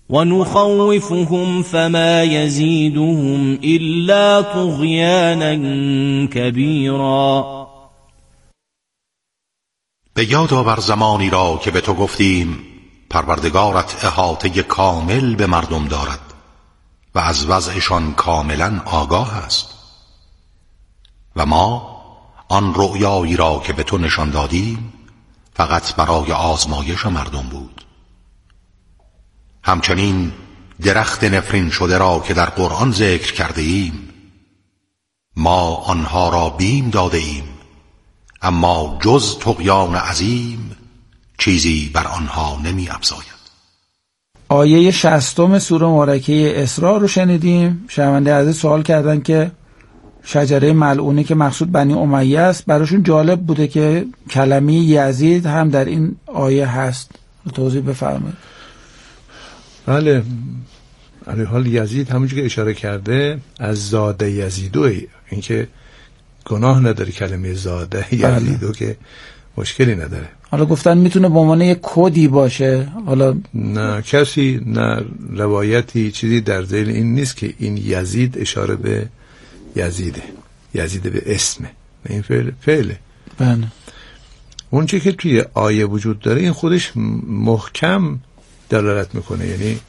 ونخوفهم فما يزيدهم إلا طغيانا كبيرا. به یاد آور زمانی را که به تو گفتیم پروردگارت احاطه کامل به مردم دارد و از وضعشان کاملا آگاه است. و ما آن رؤیایی را که به تو نشان دادیم فقط برای آزمایش مردم بود. همچنین درخت نفرین شده را که در قرآن ذکر کرده ایم ما آنها را بیم داده ایم، اما جز طغیان عظیم چیزی بر آنها نمی افزاید. آیه 60 سوره مبارکه اسراء رو شنیدیم. شنونده عزیز سوال کردن که شجره ملعونه که مقصود بنی امیه است، براشون جالب بوده که کلمه یزید هم در این آیه هست. توضیح بفرمایید. بله، علی حال یزید همونجور که اشاره کرده از زاده یزیدو، این که گناه نداره کلمه زاده یزیدو که مشکلی نداره. حالا گفتن میتونه به عنوان یک کدی باشه. حالا نه کسی نه روایتی چیزی در ذیل این نیست که این یزید اشاره به یزیده، یزید به اسمه، این فعله. بله. اون چی که توی آیه وجود داره این خودش محکم دلالت میکنه، یعنی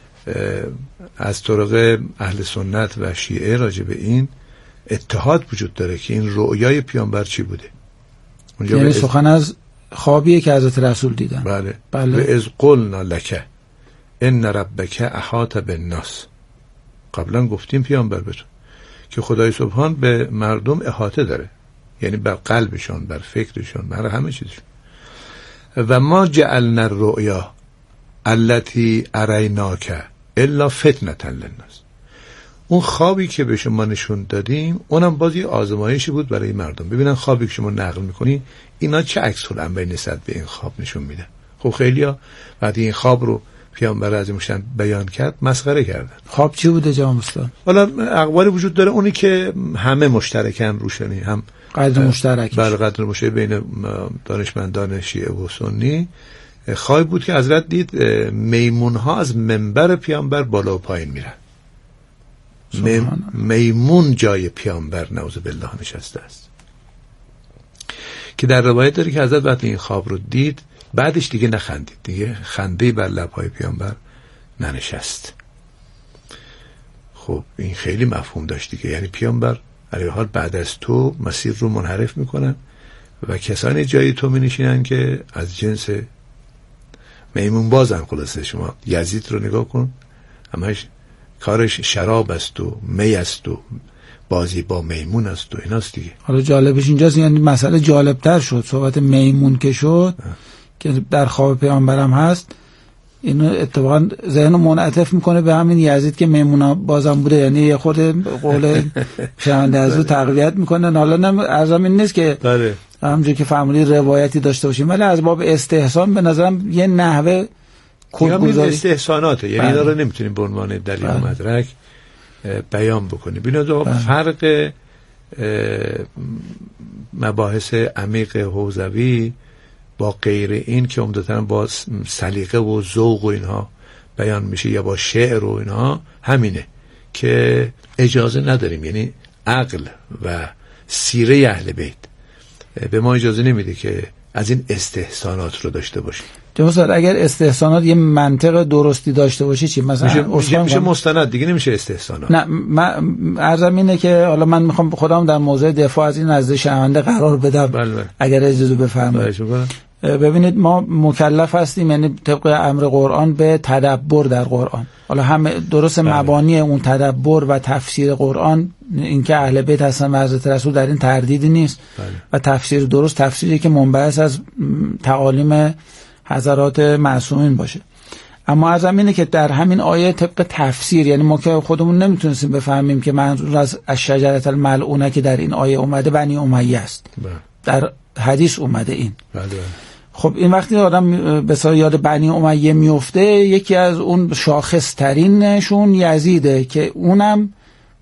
از طرق اهل سنت و شیعه راجع به این اتحاد وجود داره که این رؤیای پیامبر چی بوده. یعنی سخن از خوابیه که حضرت رسول دیدن. بله. بله. و از قلنا لک ان ربک احاط بالناس، قبلا گفتیم پیامبر بهتون که خدای سبحان به مردم احاطه داره، یعنی بر قلبشان، بر فکرشان، بر همه چیزشون. و ما جعلنا الرؤیا التي اریناک الا فتنة للناس، اون خوابی که به شما نشون دادیم اونم باز یه آزمایشی بود برای مردم، ببینن خوابی که شما نقل میکنی اینا چه عکس العملی نسبت به این خواب نشون میدن. خب خیلیا وقتی این خواب رو پیامبر اعظم شان بیان کرد مسخره کردن. خواب چی بوده جناب استاد؟ حالا اقوال وجود داره، اونی که همه مشترکن روشنی، هم قدر مشترک، بر قدر مشترک بین دانشمندان شیعه و سنی، خواب بود که حضرت دید میمونها از منبر پیامبر بالا و پایین میرن. میمون جای پیامبر نعوذ بالله نشسته است، که در روایت داره که حضرت وقتی این خواب رو دید بعدش دیگه نخندید، دیگه خنده بر لب‌های پیامبر ننشست. خب این خیلی مفهوم داشت دیگه، یعنی پیامبر علیه حال بعد از تو مسیر رو منحرف میکنن و کسانی جای تو می‌نشینن که از جنس میمون بازن. خلاصه شما یزید رو نگاه کن، همش کارش شراب است و می است و بازی با میمون است و ایناست دیگه. حالا جالبش اینجاست، یعنی مسئله جالبتر شد، صحبت میمون که شد که در خواب پیامبرم هست، اینو اتفاقا ذهنو منعطف میکنه به همین یزید که میمون بازم بوده، یعنی یه خود قول شنونده از رو تقویت میکنه. حالا ارزم این نیست که همونجوری که فهمیدی روایتی داشته باشیم، ولی از باب استحسان به نظرم یه نحوه کدگذاری استحساناته، یعنی اینا رو نمیتونیم به عنوان دلیل و مدرک بیان بکنیم. ببینید فرق مباحث عمیق حوزوی با غیر این که عمدتاً با سلیقه و ذوق و اینها بیان میشه یا با شعر و اینها، همینه که اجازه نداریم، یعنی عقل و سیره اهل بیت به ما اجازه نمیده که از این استحسانات رو داشته باشیم. جناب اگر استحسانات یه منطق درستی داشته باشه چی؟ مثلا میشه مستند دیگه، نمیشه استحسانات. نه من عرضم اینه که حالا من میخوام خودم در موضع دفاع از این نزد شنونده قرار بدم. بله. اگر اجازه بفرمایید. ببینید ما مکلف هستیم، یعنی طبق امر قرآن به تدبر در قرآن. حالا همه درست مبانی اون تدبر و تفسیر قرآن، اینکه اهل بیت هستن و حضرت رسول در این تردیدی نیست. و تفسیر درست تفسیری که منبعث از تعالیم حضرات معصومین باشه. اما عرضم اینه که در همین آیه طبق تفسیر، یعنی ما که خودمون نمیتونستیم بفهمیم که منظور از شجره الملعونه که در این آیه اومده بنی امیه است. در حدیث اومده این. خب این وقتی آدم به یاد بنی امیه میفته، یکی از اون شاخص ترینشون یزیده که اونم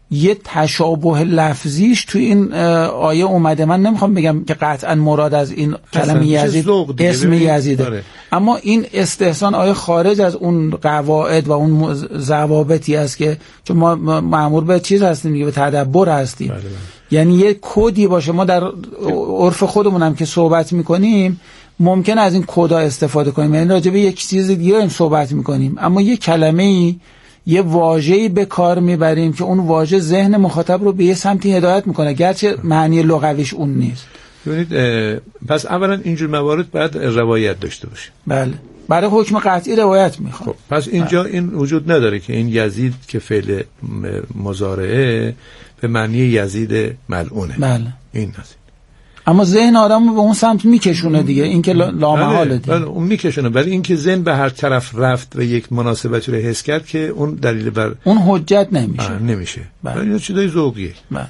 یه تشابه لفظیش تو این آیه اومده. من نمیخوام بگم که قطعا مراد از این کلمه یزید اسم یزیده، اما این استحسان آیه خارج از اون قواعد و اون ضوابطی است که چون ما مأمور به چیز هستیم دیگه، به تدبر هستیم. بله. یعنی یه کدی باشه. ما در عرف خودمون هم که صحبت میکنیم ممکن از این کدا استفاده کنیم، یعنی راجع به یک چیز دیگه هم صحبت میکنیم، اما یه کلمه‌ای یه واژه‌ای به کار میبریم که اون واژه ذهن مخاطب رو به یه سمتی هدایت میکنه گرچه معنی لغویش اون نیست. ببینید پس اولا اینجور موارد باید روایت داشته باشه. بله، برای حکم قطعی روایت میخواد. خب پس اینجا این وجود نداره که این یزید که فعل مضارعه به معنی یزید ملعونه. بله. این هست. اما ذهن آدمو به اون سمت میکشونه دیگه، این که لامحاله دیگه. بله اون میکشونه، ولی این که ذهن به هر طرف رفت و یک مناسبتی رو حس کرد که اون دلیل بر اون حجت نمیشه. نمیشه. بله. این چیزای ذوقیه. بله.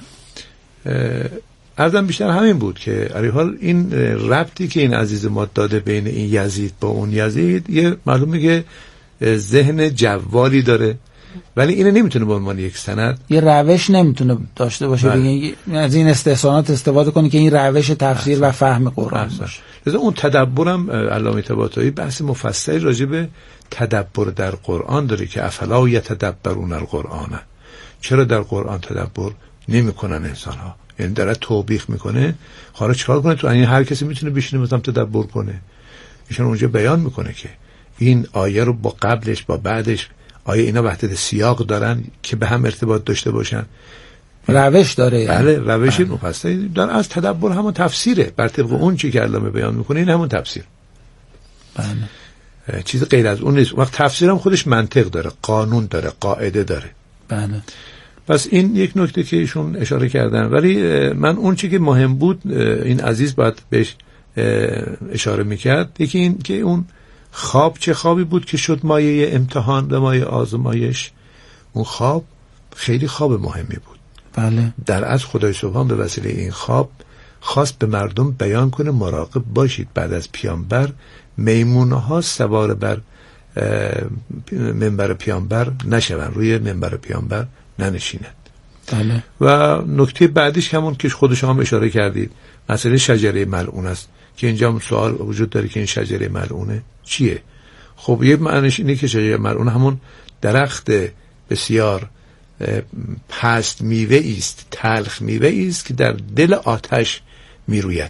عرضم بیشتر همین بود که علی حال این ربطی که این عزیز ما داده بین این یزید با اون یزید یه معلومه که ذهن جوالی داره، ولی اینو نمیتونه به عنوان یک سند، یه روش نمیتونه داشته باشه. بله. از این استحسانات استفاده کنه که این روش تفسیر و فهم قرآن باشه. لذا اون تدبرم علامه طباطبایی بحث مفصلی راجع به تدبر در قرآن داره که افلا یتدبرون القرآن، چرا در قرآن تدبر نمیکنن انسان ها؟ یعنی داره توبیخ میکنه حالا چیکار کنه؟ تو این هر کسی میتونه بشینه مثلا تدبر کنه. ایشون اونجا بیان میکنه که این آیه رو با قبلش با بعدش آیه اینا وحدت سیاق دارن که به هم ارتباط داشته باشن، روش داره. بله روش مفصلی داره. از تدبر همون تفسیره بر طبق اون چی که علامه بیان میکنه، این همون تفسیر. بله. چیز غیر از اون نیست. وقت تفسیر هم خودش منطق داره، قانون داره، قاعده داره. بله. پس این یک نکته که ایشون اشاره کردن، ولی من اون چی که مهم بود این عزیز باید بهش اشاره میکرد، یکی این که اون خواب چه خوابی بود که شد مایه امتحان و مایه آزمایش. اون خواب خیلی خواب مهمی بود. بله. در از خدای سبحان به وسیله این خواب خواست به مردم بیان کنه مراقب باشید بعد از پیامبر میمونه ها سوار بر منبر پیامبر نشون، روی منبر پیامبر ننشینند. بله. و نکته بعدیش همون که خود شما هم اشاره کردید، مسئله شجره ملعون است که اینجا هم سوال وجود داره که این شجره ملعونه چیه؟ خب یه معنیش اینه که شجره ملعون همون درخت بسیار پست میوه است، تلخ میوه است که در دل آتش میروید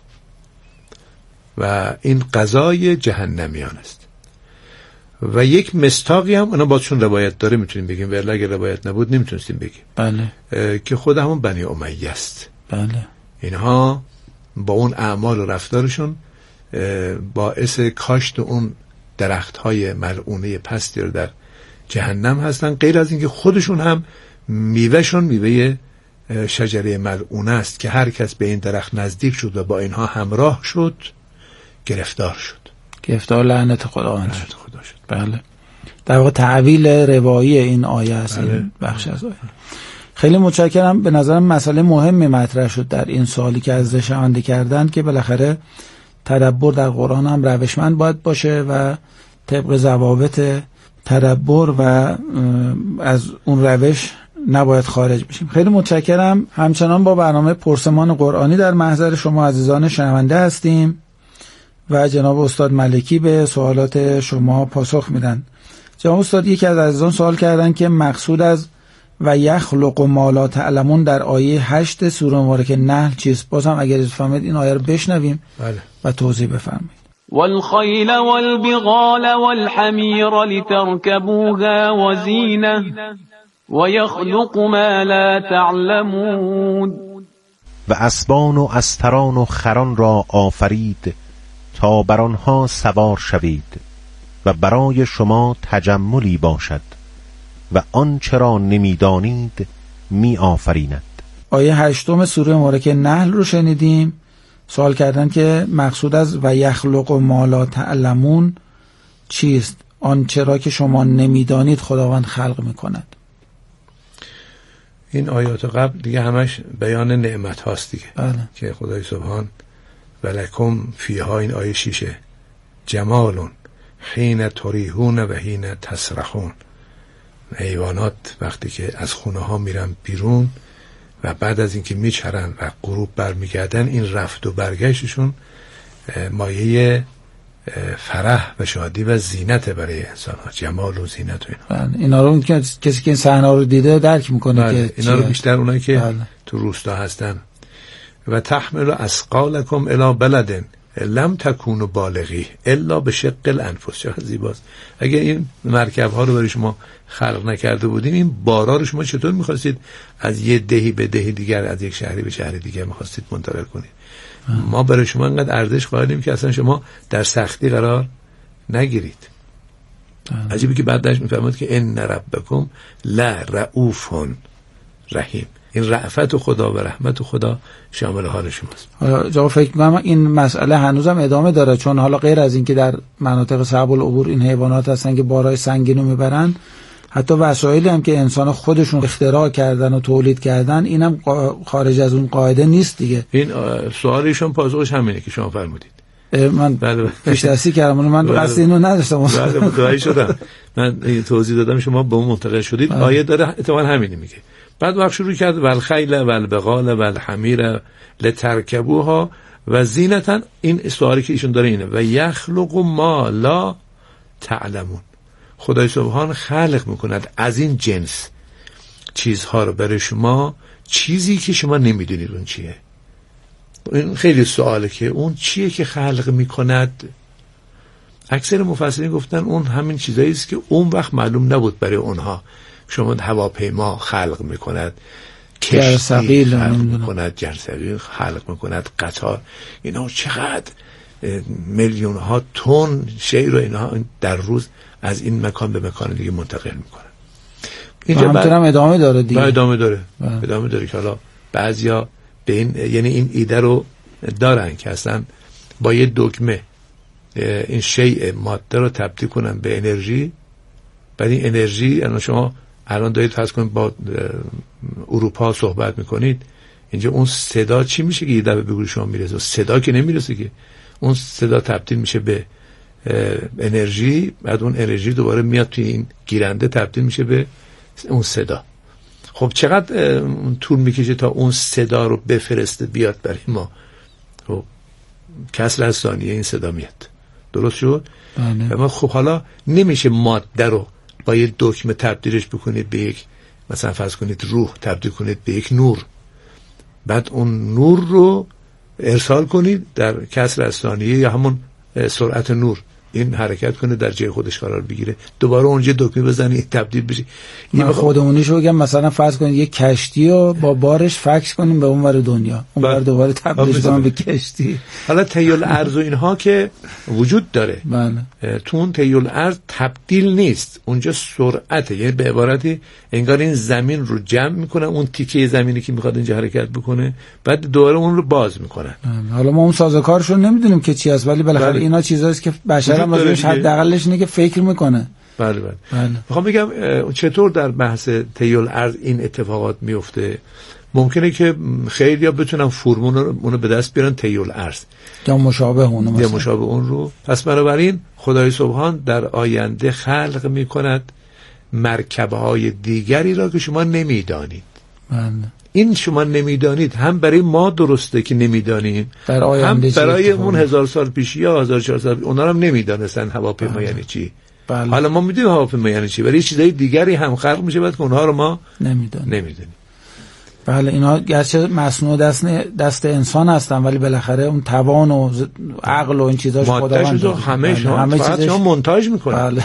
و این غذای جهنمیان است. و یک مستاقی هم اونا بازشون روایت داره میتونیم بگیم، ولی اگه روایت نبود نمیتونستیم بگیم. بله. که خود همون بنی امیه است. بله. اینها با اون اعمال و رفتارشون باعث کاشت اون درخت‌های ملعونه پستی رو در جهنم هستن، غیر از اینکه خودشون هم میوهشون میوه شجره ملعونه است که هر کس به این درخت نزدیک شد و با اینها همراه شد گرفتار شد. گرفتار لعنت خدا شد. بله. در واقع تعویل روایی این آیه است. بله. این بخش از آیه. خیلی متشکرم. به نظرم مسئله مهمی مطرح شد در این سوالی که از شنونده کردند که بالاخره تدبر در قرآن هم روشمند باید باشه و طبق ضوابط تدبر و از اون روش نباید خارج بشیم. خیلی متشکرم. همچنان با برنامه پرسمان قرآنی در محضر شما عزیزان شنونده هستیم و جناب استاد ملکی به سوالات شما پاسخ میدن. جناب استاد، یکی از عزیزان سوال کردن که مقصود از و یخلق ما لا تعلمون در آیه 8 سوره مبارکه نحل چیست؟ بازم اگر اجازه فرمایید این آیه رو بشنویم. بله. و توضیح بفرمایید. والخيل والبغال والحمير لتركبوها وزينة ويخلق ما لا تعلمون. و اسبان و استران و خران را آفرید تا بر آنها سوار شوید و برای شما تجملی باشد و آنچه را نمیدانید می آفریند. آیه 8 سوره مبارکه نحل رو شنیدیم. سوال کردن که مقصود از و یخلق ما لا تعلمون چیست؟ آنچه را که شما نمیدانید خداوند خلق میکند. این آیات قبل دیگه همش بیان نعمت هاست دیگه. بله. که خدای سبحان ولکم فیها، این آیه 6 جمالون حین تریحون و حین تسرحون، حیوانات وقتی که از خونه ها میرن بیرون و بعد از اینکه میچرن و غروب برمیگردن، این رفت و برگشتشون مایه فرح و شادی و زینت برای انسان ها، جمال و زینت و اینا. اینا رو کسی که این صحنه رو دیده درک میکنه که اینا رو بیشتر اونایی که تو روستا هستن. و تحمل اثقالکم الی بلد لم تکونوا بالغی الا بشق الانفس. چقدر زیباست. اگه این مرکب ها رو برای شما خلق نکرده بودیم، این بارا رو شما چطور میخواستید از یه دهی به دهی دیگر، از یک شهری به شهری دیگر میخواستید منتقل کنید؟ ما برای شما انقدر ارزش قائلیم که اصلا شما در سختی قرار نگیرید. عجیبه که بعدش میفرماد که ان ربکم لرؤوف رحیم. این رأفت خدا و رحمت خدا شامل حال شماست. حالا جا فکر می‌کنم این مسئله هنوزم ادامه داره، چون حالا غیر از این که در مناطق صعب العبور این حیوانات هستن که بارای سنگینو میبرن، حتی وسایلی هم که انسان خودشون اختراع کردن و تولید کردن، اینم خارج از اون قاعده نیست دیگه. این سوالیشون پاسخش همینه که شما فرمودید. من پیش دستی کردم، من قصد اینو نداشتم. متوجه شدم. من توضیح دادم، شما به اون منتقل شدید. آیه داره اتفاقا همینی میگه. بعد وقت شروع کرد والخیل والبغال والحمیر لترکبوها و زینتا. این سوالی که ایشون داره اینه و یخلق ما لا تعلمون. خدای سبحان خلق میکند از این جنس چیزها رو برای شما، چیزی که شما نمیدونید اون چیه. این خیلی سواله که اون چیه که خلق میکند. اکثر مفسرین گفتن اون همین چیزایی است که اون وقت معلوم نبود برای اونها. شما هواپیما خلق میکند، کشتی خلق میکند، جرثقیل خلق میکند، قطار. اینا چقدر میلیون ها تن شی رو اینها در روز از این مکان به مکان دیگه منتقل میکنن. اینجا همینطورم ادامه داره دیگه. ادامه داره که حالا بعضیا به این، یعنی این ایده رو دارن که اصلا با یه دکمه این شیء ماده رو تبدیل کنن به انرژی. بعد این انرژی، یعنی شما الان دارید فرض کنید با اروپا صحبت میکنید، اینجا اون صدا چی میشه که یه دفعه به گوش شما میرسه؟ صدا که نمیرسه که. اون صدا تبدیل میشه به انرژی، بعد اون انرژی دوباره میاد توی این گیرنده تبدیل میشه به اون صدا. خب چقدر طول میکشه تا اون صدا رو بفرسته بیاد برای ما؟ خب کسر از ثانیه این صدا میاد. درست شد؟ اما خب حالا نمیشه ماده رو با یه دکمه تبدیلش بکنید به یک، مثلا فرض کنید روح تبدیل کنید به یک نور، بعد اون نور رو ارسال کنید در کسر از ثانیه یا همون سرعت نور این حرکت کنه، در جای خودش قرار بگیره، دوباره اونجا دکمه بزنید تبدیل بشه. من خودمونیشو بگم، مثلا فرض کنید یک کشتی رو با بارش فکس کنیم به اونور دنیا، اونور دوباره تبدیل کنیم به کشتی. حالا طیل ارض و اینها که وجود داره، تو اون طیل ارض تبدیل نیست، اونجا سرعته. یعنی به عبارتی انگار این زمین رو جمع میکنه، اون تیکه زمینی که میخواد اینجا حرکت بکنه، بعد دوباره اون رو باز میکنن. حالا ما اون سازوکارشو نمیدونیم که چی است، ولی بالاخره اینا چیزاییست که بشر راجعش حداقلش اینه که فکر میکنه. بله. میخوام بگم چطور در بحث طیل ارض این اتفاقات میفته. ممکنه که خیلی ها بتونن فرمون رو به دست بیارن طیل ارض یا مشابه اون رو. پس بنابراین خدای سبحان در آینده خلق میکند مرکب‌های دیگری را که شما نمیدانید. این شما نمیدانید، هم برای ما درسته که نمیدانیم، هم برای اون 1000 سال پیش یا 1400 اونا هم نمیدانستن هواپیما یعنی چی. حالا ما میدونیم هواپیما یعنی چی، ولی چیزای دیگری هم خلق میشه بعد که اونها رو ما نمیدونیم. بله، اینا گرچه مصنوع دست انسان هستن، ولی بالاخره اون توان و عقل و این چیزاش خداوند همه چیزش مونتاژ میکنه. بله،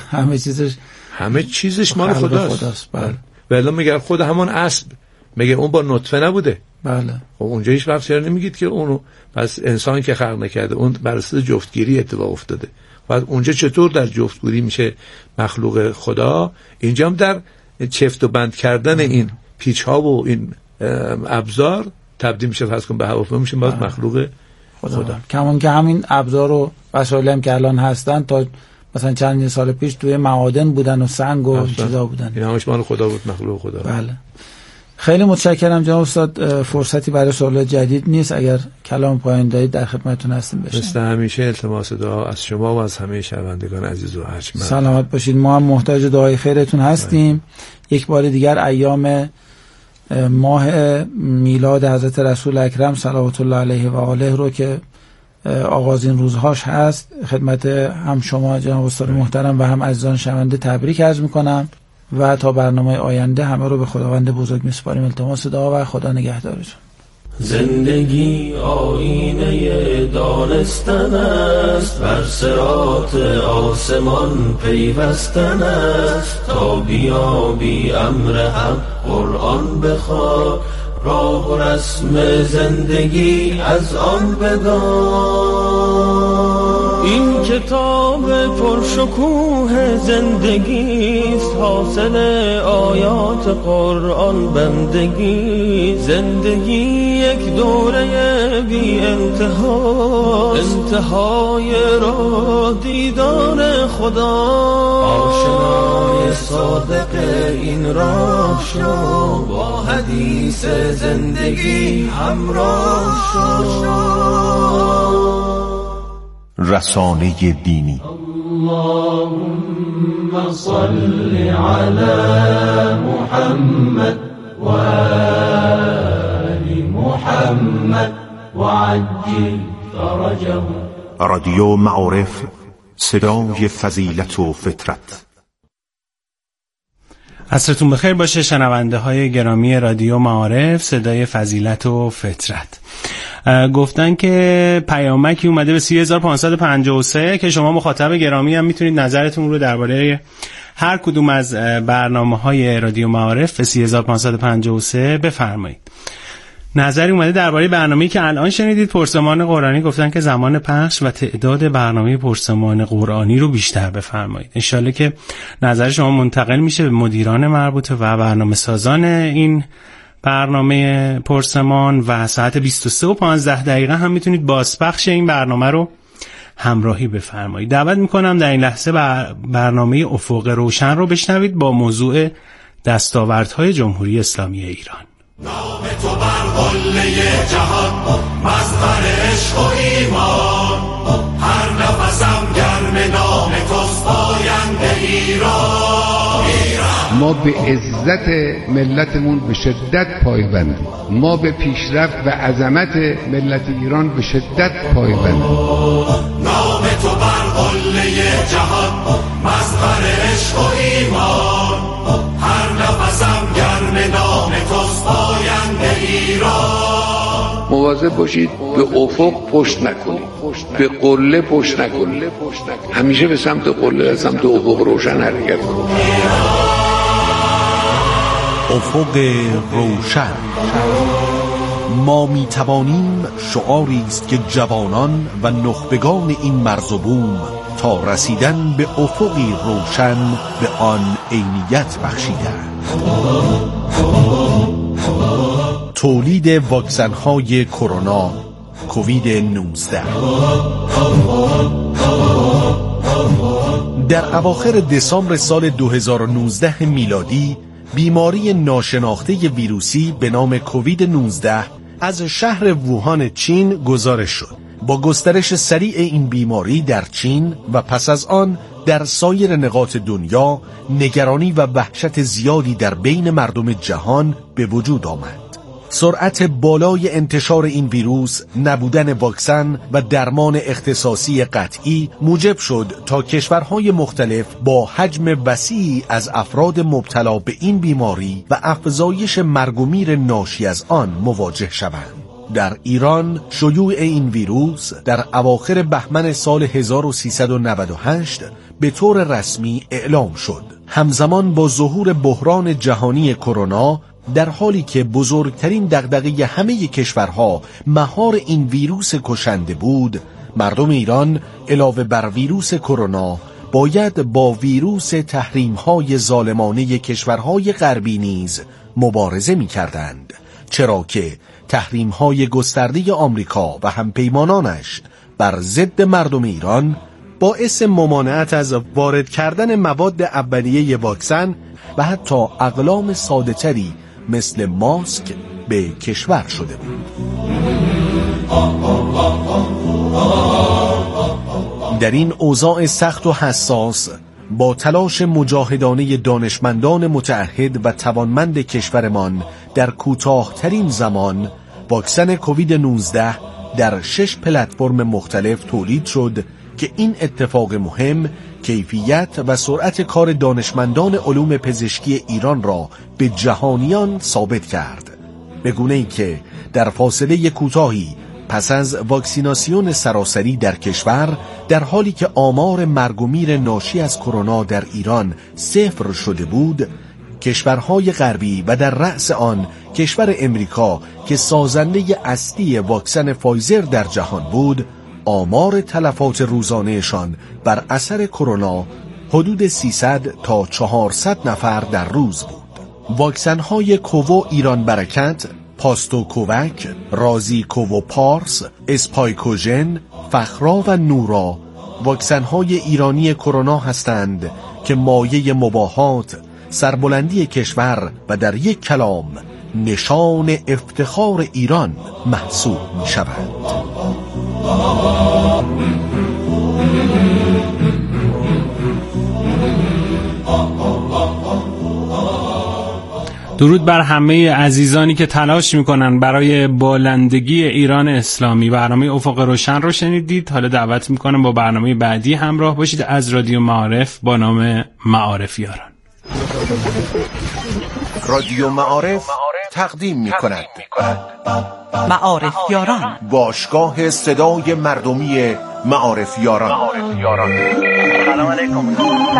همه چیزش مال خداست. بله. ولی میگه خود همون اسب، میگه اون با نطفه نبوده. بله. خب اونجا هیچ وقت چرا نمیگید که اونو پس انسان که خلق نکرده، اون بر اساس جفتگیری اتفاق افتاده. بعد اونجا چطور در جفتگیری میشه مخلوق خدا؟ اینجا هم در چفت و بند کردن این پیچ ها و این ابزار تبدیل میشه، فرض کن به هواپیما میشه باز مخلوق خدا. کمان که همین ابزار و وسایلی هم که الان هستن تا مثلا چند سال پیش توی معادن بودن و سنگ و چیزا بودن، این همش مال خدا بود، مخلوق خدا. بله. خیلی متشکرم جناب استاد. فرصتی برای سوال جدید نیست، اگر کلام پایان دارید در خدمتتون هستیم. مثل همیشه التماس دعا از شما و از همه شنوندگان عزیز و ارجمند. سلامت باشید. ما هم محتاج دعای خیرتون هستیم. یک بار دیگر ایام ماه میلاد حضرت رسول اکرم صلوات الله علیه و آله رو که آغازین روزهاش هست خدمت هم شما جناب استاد محترم و هم عزیزان شنونده تبریک عرض میکنم و تا برنامه آینده همه رو به خداوند بزرگ میسپاریم. التماس دعا و خدا نگهدارتون. زندگی آینه دانستن است، بر صراط آسمان پیوستن است. تا بیابی امر حق قرآن بخوان، راه و رسم زندگی از آن بدان. این کتاب پرشکوه زندگیست، حاصل آیات قرآن بندگی. زندگی یک دوره بی انتهاست، انتهای راه دیدار خدا. آشنای صادق این راه شو، با حدیث زندگی همراه شو. رسانه دینی. اللهم صل علی محمد و آل محمد و عجل فرجهم. رادیو معارف، صدای فضیلت و فطرت. عصرتون بخیر باشه شنونده های گرامی رادیو معارف، صدای فضیلت و فطرت. گفتن که پیامکی اومده به 3553 که شما مخاطب گرامی هم میتونید نظرتون رو درباره هر کدوم از برنامه‌های رادیو معارف به 3553 بفرمایید. نظری اومده درباره برنامه‌ای که الان شنیدید، پرسمان قرآنی. گفتن که زمان پخش و تعداد برنامه پرسمان قرآنی رو بیشتر بفرمایید. انشالله که نظر شما منتقل میشه به مدیران مربوطه و برنامه سازان این برنامه پرسمان و ساعت 23:15 هم میتونید بازپخش این برنامه رو همراهی بفرمایید. دعوت میکنم در این لحظه برنامه افق روشن رو بشنوید با موضوع دستاوردهای جمهوری اسلامی ایران. نام تو بر قله جهان، مظهر عشق و ایمان. هر نفسم گرم نام توست، آینده ایران. ما به عزت ملتمون به شدت پایبندیم. ما به پیشرفت و عظمت ملت ایران به شدت پایبندیم. نام تو بر قله جهان، مظهر عشق و ایمان. هر نفسم گرم نام توست، آینده ایران. مواظب باشید به افق پشت نکنید، به قله پشت نکنید. همیشه به سمت قله، سمت افق روشن حرکت کنید. افق روشن. ما می توانیم شعاری است که جوانان و نخبگان این مرز و بوم تا رسیدن به افقی روشن به آن عینیت بخشیدند. تولید واکسن‌های کرونا کووید 19. در اواخر دسامبر سال 2019 میلادی بیماری ناشناخته ویروسی به نام کووید 19 از شهر ووهان چین گزارش شد. با گسترش سریع این بیماری در چین و پس از آن در سایر نقاط دنیا، نگرانی و وحشت زیادی در بین مردم جهان به وجود آمد. سرعت بالای انتشار این ویروس، نبودن واکسن و درمان اختصاصی قطعی موجب شد تا کشورهای مختلف با حجم وسیعی از افراد مبتلا به این بیماری و افزایش مرگ و میر ناشی از آن مواجه شوند. در ایران شیوع این ویروس در اواخر بهمن سال 1398 به طور رسمی اعلام شد. همزمان با ظهور بحران جهانی کرونا، در حالی که بزرگترین دغدغه همه کشورها مهار این ویروس کشنده بود، مردم ایران علاوه بر ویروس کرونا باید با ویروس تحریم‌های ظالمانه کشورهای غربی نیز مبارزه می‌کردند، چرا که تحریم‌های گسترده آمریکا و همپیمانانش بر ضد مردم ایران باعث ممانعت از وارد کردن مواد اولیه واکسن و حتی اقلام ساده‌تری مثل ماسک به کشور شده بود. در این اوضاع سخت و حساس با تلاش مجاهدانه دانشمندان متعهد و توانمند کشورمان در کوتاه‌ترین زمان واکسن کووید 19 در 6 پلتفرم مختلف تولید شد که این اتفاق مهم کیفیت و سرعت کار دانشمندان علوم پزشکی ایران را به جهانیان ثابت کرد، به گونه‌ای که در فاصله کوتاهی پس از واکسیناسیون سراسری در کشور، در حالی که آمار مرگ و میر ناشی از کرونا در ایران 0 شده بود، کشورهای غربی و در رأس آن کشور امریکا که سازنده اصلی واکسن فایزر در جهان بود، آمار تلفات روزانهشان بر اثر کرونا حدود 300 تا 400 نفر در روز بود. واکسن‌های کوو ایران برکت، پاستو کووک، رازی کوو پارس، اسپایکوژن، فخرا و نورا واکسن‌های ایرانی کرونا هستند که مایه مباهات، سربلندی کشور و در یک کلام نشان افتخار ایران محسوب می‌شوند. درود بر همه عزیزانی که تلاش میکنن برای بالندگی ایران اسلامی. برنامه افق روشن رو شنیدید. حالا دعوت میکنم با برنامه بعدی همراه باشید از رادیو معارف با نام معارف یاران. رادیو معارف تقدیم میکند معارف یاران، باشگاه صدای مردمی معارف یاران. سلام علیکم.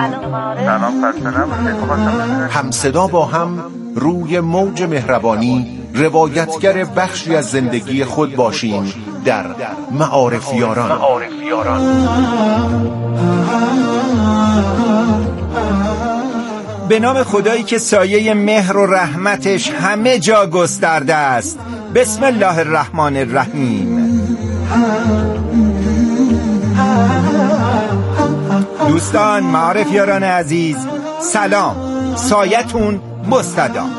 سلام. هم صدا با هم روی موج مهربانی روایتگر بخشی از زندگی خود باشیم در معارف یاران. به نام خدایی که سایه مهر و رحمتش همه جا گسترده است. بسم الله الرحمن الرحیم. دوستان معارف یاران عزیز، سلام، سایتون مستدام.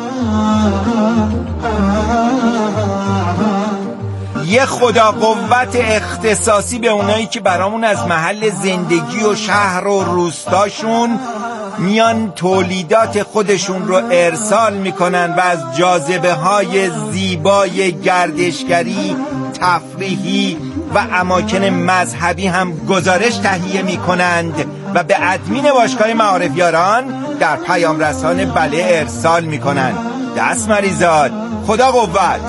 یه خدا قوت اختصاصی به اونایی که برامون از محل زندگی و شهر و روستاشون میان تولیدات خودشون رو ارسال میکنن و از جاذبه های زیبای گردشگری، تفریحی و اماکن مذهبی هم گزارش تهیه میکنند و به ادمین باشگاه معارف یاران در پیام رسان بله ارسال میکنند. دست مریزاد، خدا قوت.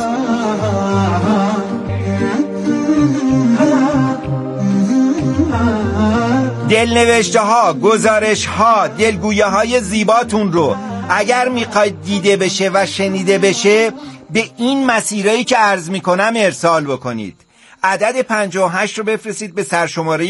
دلنوشته ها، گزارش ها، دلگویه های زیباتون رو اگر میخواید دیده بشه و شنیده بشه به این مسیرهایی که عرض میکنم ارسال بکنید. عدد 58 رو بفرستید به سرشماره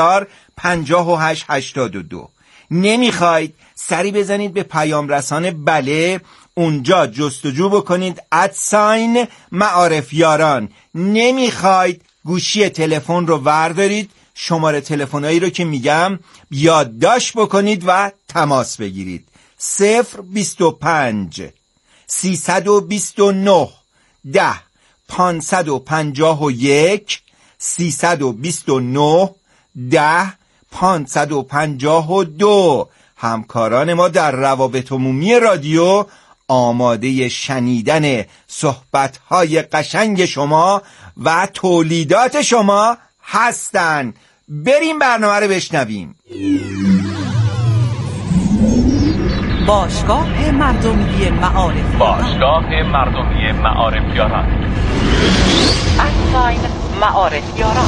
105882. نمیخواید سری بزنید به پیام رسان بله، اونجا جستجو بکنید @ معارف یاران. نمیخواید گوشی تلفن رو وردارید، شماره تلفنایی رو که میگم یادداشت بکنید و تماس بگیرید. 025 329 10 551 329 10 552. همکاران ما در روابط عمومی رادیو آماده شنیدن صحبت‌های قشنگ شما و تولیدات شما هستن. بریم برنامه رو بشنویم. باشگاه مردمی معارف، باشگاه مردمی معارف یاران، معارف یاران.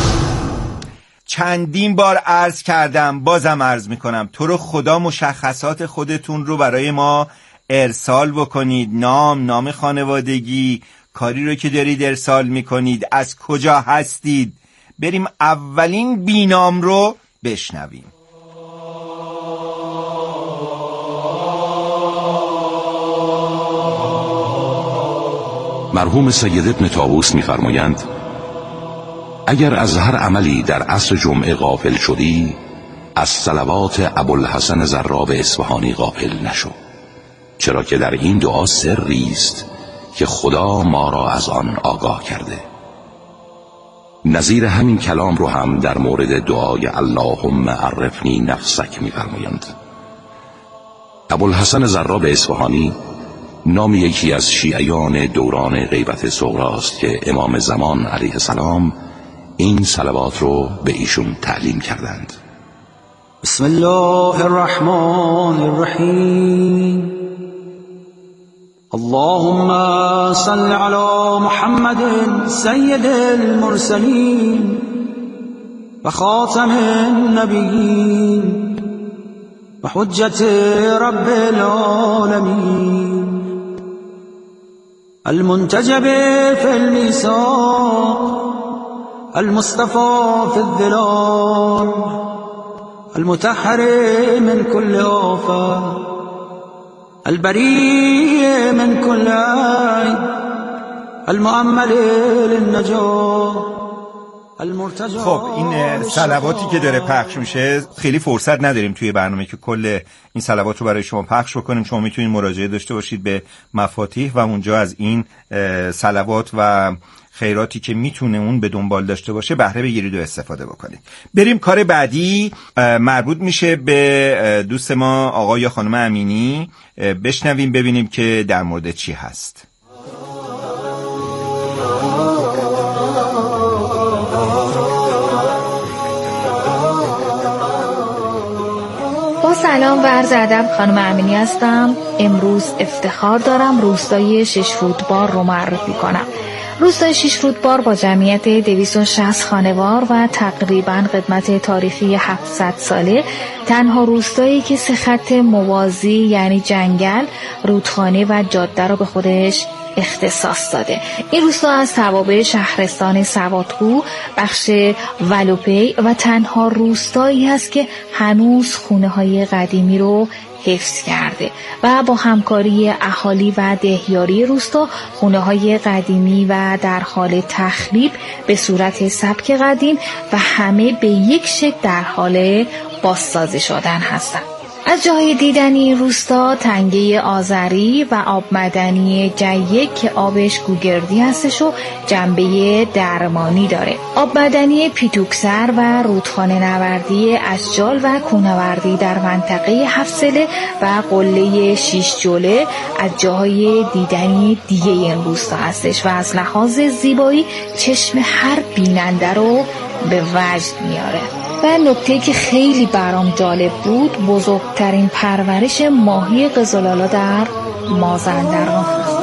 چندین بار عرض کردم، بازم عرض میکنم، تو رو خدا مشخصات خودتون رو برای ما ارسال بکنید. نام خانوادگی، کاری رو که دارید ارسال میکنید، از کجا هستید. بریم اولین بینام رو بشنویم. مرحوم سید ابن طاووس می‌فرمایند اگر از هر عملی در عصر جمعه غافل شدی، از صلوات ابوالحسن زراب اصفهانی غافل نشو، چرا که در این دعا سری است که خدا ما را از آن آگاه کرده. نظیر همین کلام رو هم در مورد دعای اللهم عرفنی نفسک می‌فرمایند. ابوالحسن زراب اصفهانی نام یکی از شیعیان دوران غیبت صغراست که امام زمان علیه السلام این صلوات رو به ایشون تعلیم کردند. بسم الله الرحمن الرحیم. اللهم صل على محمد سید المرسلین و خاتم النبیین و حجت رب العالمین المنتجب في الميثاق المصطفى في الظلال المطهر من كل آفة البريء من كل عيب المؤمل للنجاة. خب این صلواتی که داره پخش میشه خیلی فرصت نداریم توی برنامه که کل این صلوات رو برای شما پخش بکنیم. شما میتونید مراجعه داشته باشید به مفاتیح و اونجا از این صلوات و خیراتی که میتونه اون به دنبال داشته باشه بهره بگیرید و استفاده بکنید. بریم کار بعدی مربوط میشه به دوست ما آقای یا خانم امینی. بشنویم ببینیم که در مورد چی هست. سلام و عرض ادب، خانم امینی هستم. امروز افتخار دارم روستای شش رودبار رو معرفی کنم. روستای شش رودبار با جمعیت 260 خانوار و تقریباً قدمت تاریخی 700 ساله تنها روستایی که 3 خط موازی یعنی جنگل، رودخانه و جاده رو به خودش اختصاص داده. این روستا از توابع شهرستان سوادکوه بخش ولوپی و تنها روستایی است که هنوز خونه‌های قدیمی رو حفظ کرده و با همکاری اهالی و دهیاری روستا خونه‌های قدیمی و در حال تخریب به صورت سبک قدیم و همه به یک شکل در حال بازسازی شدن هستند. از جای دیدنی این روستا تنگه آذری و آب معدنی جیک که آبش گوگردی هستش و جنبه درمانی داره. آب معدنی پیتوکسر و رودخانه نوردی اشجال و کوهنوردی در منطقه 7 سله و قله 6 جوله از جاهای دیدنی دیگه این روستا هستش و از لحاظ زیبایی چشم هر بیننده رو به وجد میاره. و نکته که خیلی برام جالب بود بزرگترین پرورش ماهی قزلالا در مازندران.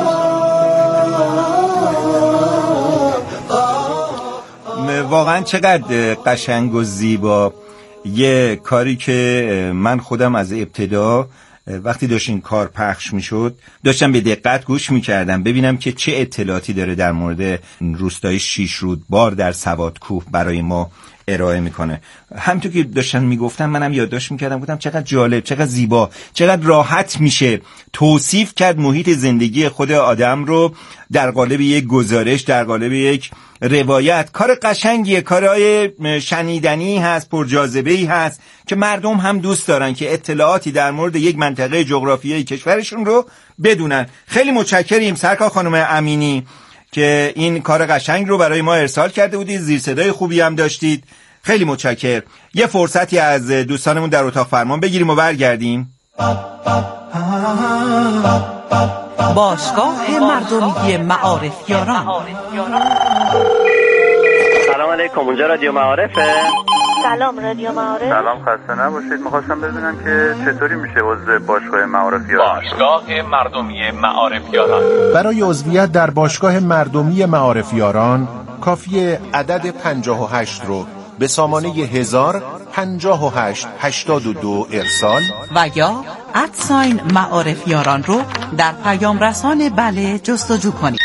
واقعا چقدر قشنگ و زیبا. یه کاری که من خودم از ابتدا وقتی داشت این کار پخش میشد داشتم به دقت گوش میکردم ببینم که چه اطلاعاتی داره در مورد روستای شش رودبار در سوادکوه برای ما ارائه میکنه. همونطور که داشتن میگفتن منم یادداشت میکردم، گفتم چقدر جالب، چقدر زیبا، چقدر راحت میشه توصیف کرد محیط زندگی خود آدم رو در قالب یک گزارش، در قالب یک روایت. کار قشنگیه، کارهای شنیدنی هست، پرجاذبه‌ای هست که مردم هم دوست دارن که اطلاعاتی در مورد یک منطقه جغرافیایی کشورشون رو بدونن. خیلی متشکریم سرکار خانم امینی که این کار قشنگ رو برای ما ارسال کرده بودید، زیر صدای خوبی هم داشتید. خیلی متشکر. یه فرصتی از دوستانمون در اتاق فرمان بگیریم و برگردیم. باشگاه مردمی معارف یاران. سلام علیکم، اونجا رادیو معارفه؟ سلام رادیو معارف. سلام، خسته نباشید. می‌خواستم ببینم که چطوری میشه عضو باشگاه معارف یاران. باشگاه مردمی معارف یاران. برای عضویت در باشگاه مردمی معارف یاران کافیه عدد 58 رو به سامانه 105882 ارسال و یا @ معارف یاران رو در پیام رسان بله جستجو کنید.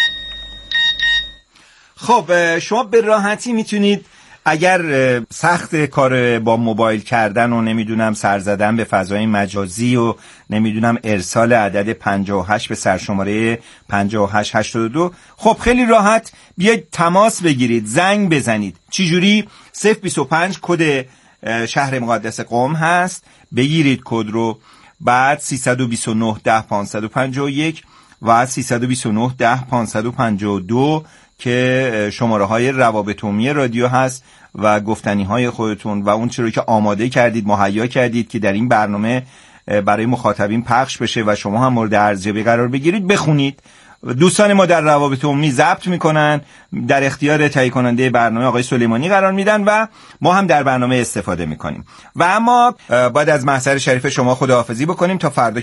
خب شما به راحتی میتونید اگر سخت کار با موبایل کردن و نمیدونم سر زدن به فضای مجازی و نمیدونم ارسال عدد 58 به سرشماره 5882، خب خیلی راحت بیاید تماس بگیرید، زنگ بزنید. چجوری؟ 025 کد شهر مقدس قم هست، بگیرید کد رو، بعد 329 10 551 و 329 10 552 که شماره‌های روابط عمومی رادیو هست و گفتنی‌های خودتون و اون چیزی که آماده کردید، مهیا کردید که در این برنامه برای مخاطبین پخش بشه و شما هم مورد ارزیابی قرار بگیرید بخونید. دوستان ما در روابط عمومی ضبط میکنن، در اختیار تهیه کننده برنامه آقای سلیمانی قرار میدن و ما هم در برنامه استفاده میکنیم. و اما باید از محضر شریف شما خداحافظی بکنیم تا فردا.